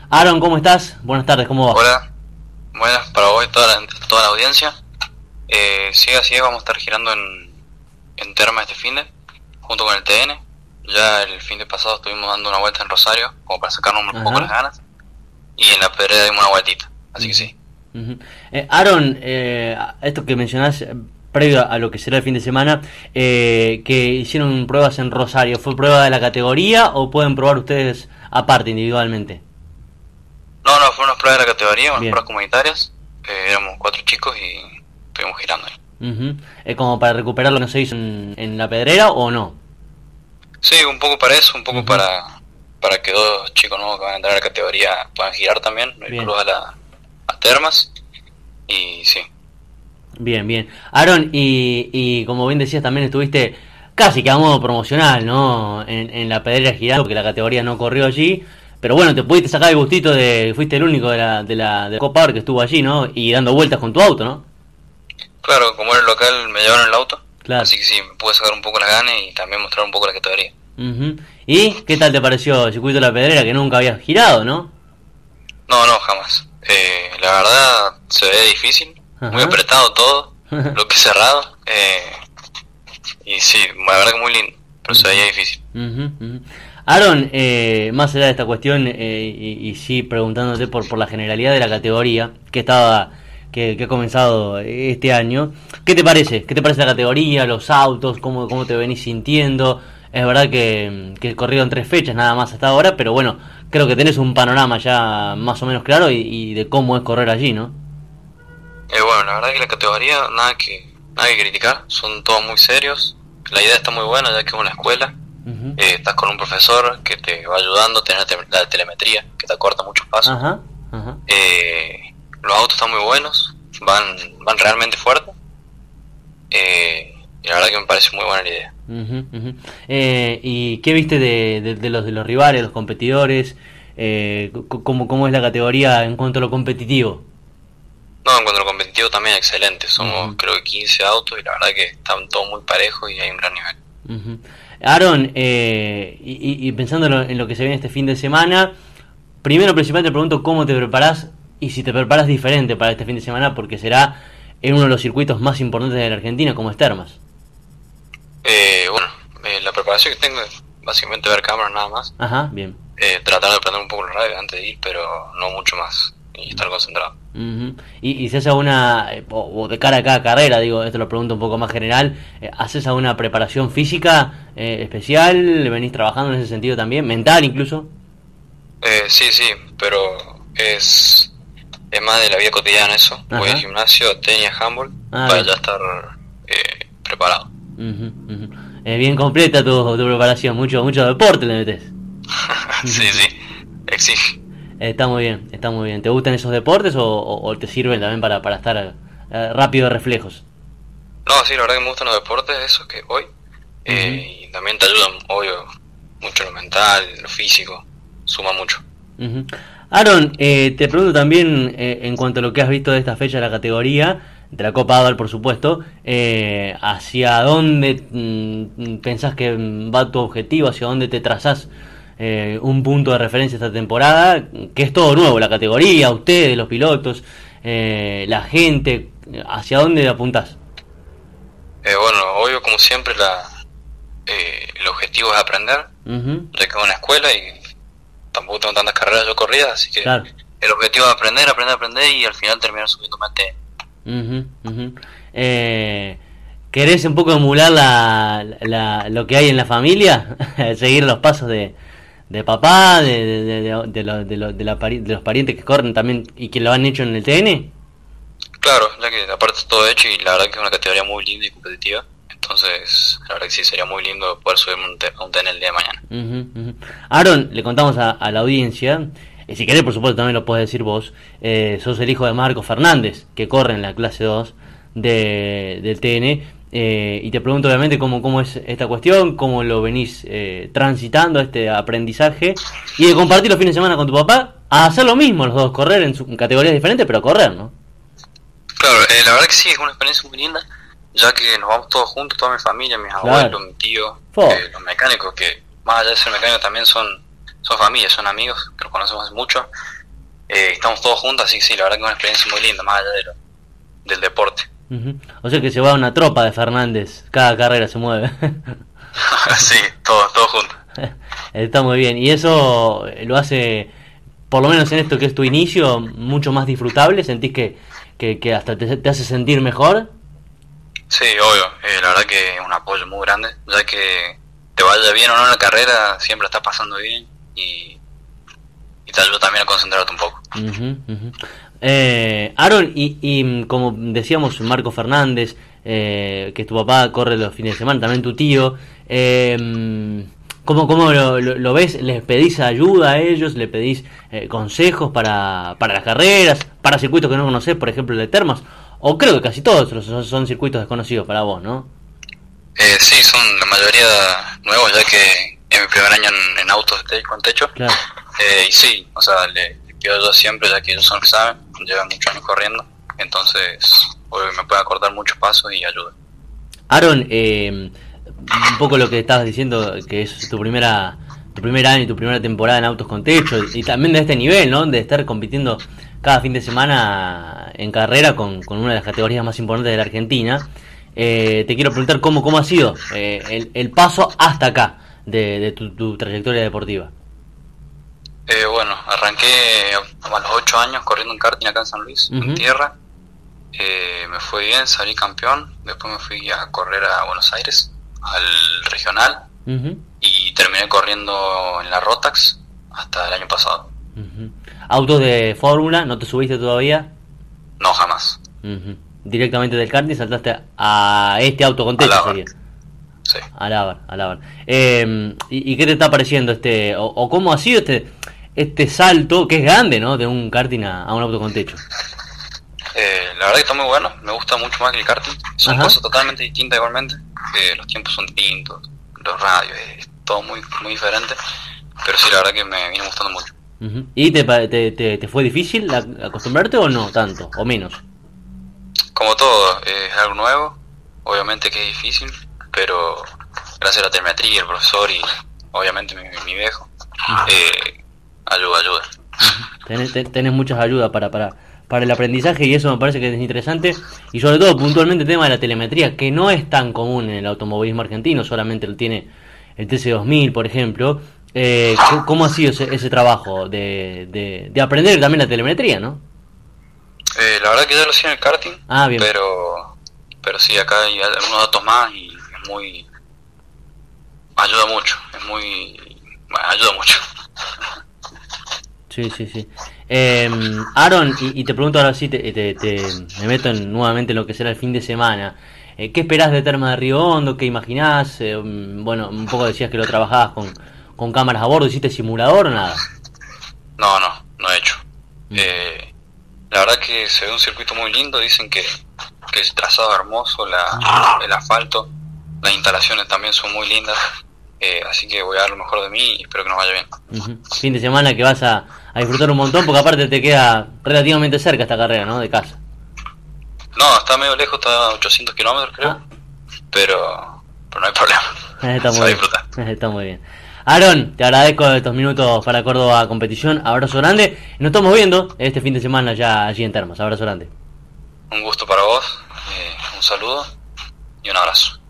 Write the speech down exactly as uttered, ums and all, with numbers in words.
Aaron, ¿cómo estás? Buenas tardes, ¿cómo va? Hola, buenas para vos y toda la, toda la audiencia. Eh, sigue así, vamos a estar girando en, en Terma este finde, junto con el T N. Ya el fin de pasado estuvimos dando una vuelta en Rosario, como para sacarnos un Ajá. poco las ganas. Y en la Pedrera dimos una vueltita, así que sí. Uh-huh. eh, Aaron, eh, esto que mencionás, eh, previo a lo que será el fin de semana, eh, que hicieron pruebas en Rosario, ¿fue prueba de la categoría o pueden probar ustedes aparte, individualmente? No, no, fue una prueba de la categoría, unas Bien. pruebas comunitarias. Eh, éramos cuatro chicos y estuvimos girando ahí. Uh-huh. ¿Es como para recuperar lo que no se hizo en, en la Pedrera o no? Sí, un poco para eso, un poco Uh-huh. para para que dos chicos nuevos que van a entrar a la categoría puedan girar también, el Bien. club a, la, a Termas. Y sí. Bien, bien. Aaron, y, y como bien decías, también estuviste casi que a modo promocional, ¿no? En, en la Pedrera girando, porque la categoría no corrió allí. Pero bueno, te pudiste sacar el gustito de... Fuiste el único de la, de la, de la Copa Power que estuvo allí, ¿no? Y dando vueltas con tu auto, ¿no? Claro, como era el local me llevaron el auto, Claro. así que sí, me pude sacar un poco las ganas y también mostrar un poco la categoría. Ujú. ¿Y qué tal te pareció el circuito de la Pedrera, que nunca habías girado, no? No, no, jamás. Eh, la verdad se ve difícil, Ajá. muy apretado todo, lo que es cerrado. Eh, y sí, la verdad que muy lindo, pero se veía difícil. Ujú, ujú. Aaron, eh, más allá de esta cuestión, eh, y, y sí preguntándote por, por la generalidad de la categoría que estaba que, que ha comenzado este año, ¿qué te parece? ¿Qué te parece la categoría, los autos, cómo, cómo te venís sintiendo? Es verdad que, que corrieron tres fechas nada más hasta ahora, pero bueno, creo que tenés un panorama ya más o menos claro y, y de cómo es correr allí, ¿no? Eh, bueno, la verdad que la categoría, nada que nada que criticar, son todos muy serios. La idea está muy buena, ya que es una escuela. Ujú. Eh, estás con un profesor que te va ayudando, tenés la, te- la telemetría, que te acorta muchos pasos. Ajá, ajá. Eh, los autos están muy buenos, van van realmente fuerte. Eh, y la verdad que me parece muy buena la idea. Ujú, ujú. Eh, ¿y qué viste de, de, de los de los rivales, los competidores? Eh, c- ¿cómo, ¿Cómo es la categoría en cuanto a lo competitivo? No, en cuanto a lo competitivo también excelente. Somos Ujú. creo que quince autos y la verdad que están todos muy parejos y hay un gran nivel. Ujú. Aaron, eh, y, y- y pensando en lo, en lo que se viene este fin de semana, primero principal te pregunto cómo te preparás y si te preparas diferente para este fin de semana, porque será en uno de los circuitos más importantes de la Argentina, como es Termas. Eh, bueno, eh, la preparación que tengo es básicamente ver cámaras nada más. Ajá, bien. Eh, tratar de aprender un poco la radio antes de ir, pero no mucho más. Y estar concentrado. Ujú. Y, y si haces alguna, eh, o, o de cara a cada carrera, digo, esto lo pregunto un poco más general, eh, ¿haces alguna preparación física eh, especial? ¿Venís trabajando en ese sentido también? ¿Mental incluso? Eh, sí, sí, pero es, es más de la vida cotidiana eso. Voy Ajá. al gimnasio, tenis, handball, Ah, para bien. ya estar eh, preparado. Ujú, ujú. Es bien completa tu, tu preparación, mucho, mucho deporte le metes. Sí, sí, exige. Está muy bien, está muy bien. ¿Te gustan esos deportes o, o- o te sirven también para, para estar eh, rápido de reflejos? No, sí, la verdad que me gustan los deportes, esos que voy. Eh, Y también te ayudan, obvio, mucho lo mental, lo físico, suma mucho. Ujú. Aaron, eh, te pregunto también eh, en cuanto a lo que has visto de esta fecha de la categoría, de la Copa Adal por supuesto, eh, ¿hacia dónde mm, pensás que va tu objetivo? ¿Hacia dónde te trazás eh, un punto de referencia esta temporada? Que es todo nuevo, la categoría, ustedes, los pilotos, eh, la gente, ¿hacia dónde apuntás? Eh, bueno, obvio, como siempre, la, eh, el objetivo es aprender, Ujú, ya que es una escuela y tampoco tengo tantas carreras yo corridas, así que claro. el objetivo es aprender, aprender, aprender y al final terminar subiendo más T. Ujú, ujú. Eh, ¿Querés un poco emular la, la- lo que hay en la familia? Seguir los pasos de, de papá, de, de, de, de, de lo- de lo- de la pari- de los parientes que corren también y que lo han hecho en el T N. Claro, ya que aparte está todo hecho y la verdad que es una categoría muy linda y competitiva, entonces la verdad que sí sería muy lindo poder subirme un T- a un T N el día de mañana. Ujú, ujú. Aaron, le contamos a, a la audiencia, y si querés por supuesto también lo puedes decir vos, eh, sos el hijo de Marco Fernández, que corre en la clase dos de, del T N, eh, y te pregunto obviamente cómo, cómo es esta cuestión, cómo lo venís eh, transitando este aprendizaje, y de compartir los fines de semana con tu papá, a hacer lo mismo los dos, correr en, su, en categorías diferentes, pero correr, ¿no? Claro, eh, la verdad que sí, es una experiencia muy linda, ya que nos vamos todos juntos, toda mi familia, mis Claro. abuelos, mi tío, Fo. eh, los mecánicos, que más allá de ser mecánicos también son son familia, son amigos, que los conocemos hace mucho. Eh, estamos todos juntos, así que sí, la verdad que es una experiencia muy linda, más allá de lo, del deporte. Uh-huh. O sea que se va una tropa de Fernández, cada carrera se mueve. Sí, todos, todos juntos. Está muy bien, y eso lo hace, por lo menos en esto que es tu inicio, mucho más disfrutable. ¿Sentís que, que, que hasta te, te hace sentir mejor? Sí, obvio, eh, la verdad que es un apoyo muy grande, ya que te vaya bien o no en la carrera, siempre estás pasando bien y, y te ayuda también a concentrarte un poco. Uh-huh, uh-huh. Eh, Aaron, y, y como decíamos, Marco Fernández, eh, que tu papá corre los fines de semana, también tu tío, eh, ¿cómo, cómo lo, lo, lo ves? ¿Les pedís ayuda a ellos? ¿Le pedís eh, consejos para, para las carreras, para circuitos que no conocés, por ejemplo el de Termas? O creo que casi todos son, son circuitos desconocidos para vos, ¿no? Eh, sí, son la mayoría nuevos, ya que es mi primer año en, en autos de te- con techo. Claro. Eh, y sí, o sea, le, le pido ayuda siempre, ya que ellos son los que saben, llevan muchos años corriendo, entonces obvio, me pueden acortar muchos pasos y ayuda. Aaron, eh, un poco lo que estabas diciendo, que es tu primera tu primer año y tu primera temporada en autos con techo, y también de este nivel, ¿no? De estar compitiendo cada fin de semana en carrera con, con una de las categorías más importantes de la Argentina. Eh, te quiero preguntar cómo, cómo ha sido eh, el, el paso hasta acá de, de tu, tu trayectoria deportiva. Eh, bueno, arranqué a los ocho años corriendo en karting acá en San Luis, uh-huh. en tierra. Eh, me fue bien, salí campeón. Después me fui a correr a Buenos Aires, al regional, uh-huh. y terminé corriendo en la Rotax hasta el año pasado. Uh-huh. ¿Autos de fórmula? ¿No te subiste todavía? No, jamás. Uh-huh. Directamente del karting saltaste a este auto con techo, sería. Sí. A Lábar, a Lábar. Eh, ¿y, ¿Y qué te está pareciendo este, o, o cómo ha sido este este salto, que es grande, ¿no? De un karting a, a un auto con techo. Eh, la verdad que está muy bueno, me gusta mucho más que el karting. Son Ajá. cosas totalmente distintas igualmente. Eh, los tiempos son distintos, los radios, es todo muy muy diferente. Pero sí, la verdad que me viene gustando mucho. Uh-huh. ¿Y te, te, te, te fue difícil acostumbrarte o no tanto, o menos? Como todo, eh, es algo nuevo, obviamente que es difícil, pero gracias a la telemetría, el profesor y obviamente mi, mi viejo, uh-huh. eh, ayuda, ayuda. Uh-huh. Tenés, tenés muchas ayudas para, para, para el aprendizaje y eso me parece que es interesante, y sobre todo puntualmente el tema de la telemetría, que no es tan común en el automovilismo argentino, solamente lo tiene el T C dos mil, por ejemplo. Eh, ¿Cómo ha sido ese, ese trabajo de, de, de aprender también la telemetría, no? Eh, la verdad que ya lo hacía en el karting, ah, bien. pero pero sí, acá hay algunos datos más y es muy... ayuda mucho, es muy... bueno, ayuda mucho. Sí, sí, sí. Eh, Aaron, y, y te pregunto ahora sí, te, te, te, me meto en, nuevamente en lo que será el fin de semana. Eh, ¿Qué esperás de Termas de Río Hondo? ¿Qué imaginás? Eh, bueno, un poco decías que lo trabajabas con, con cámaras a bordo. ¿Hiciste simulador o nada? No, no, no he hecho. Mm. Eh, la verdad que se ve un circuito muy lindo. Dicen que, que el trazado es hermoso, la, el asfalto, las instalaciones también son muy lindas. Eh, así que voy a dar lo mejor de mí y espero que nos vaya bien. Uh-huh. Fin de semana que vas a, a disfrutar un montón, porque aparte te queda relativamente cerca esta carrera, ¿no? De casa. No, está medio lejos, está a ochocientos kilómetros creo, ah. pero, pero no hay problema. Está muy bien. Está muy bien. Aaron, te agradezco estos minutos para Córdoba Competición, abrazo grande. Nos estamos viendo este fin de semana ya allí en Termas, abrazo grande. Un gusto para vos, eh, un saludo y un abrazo.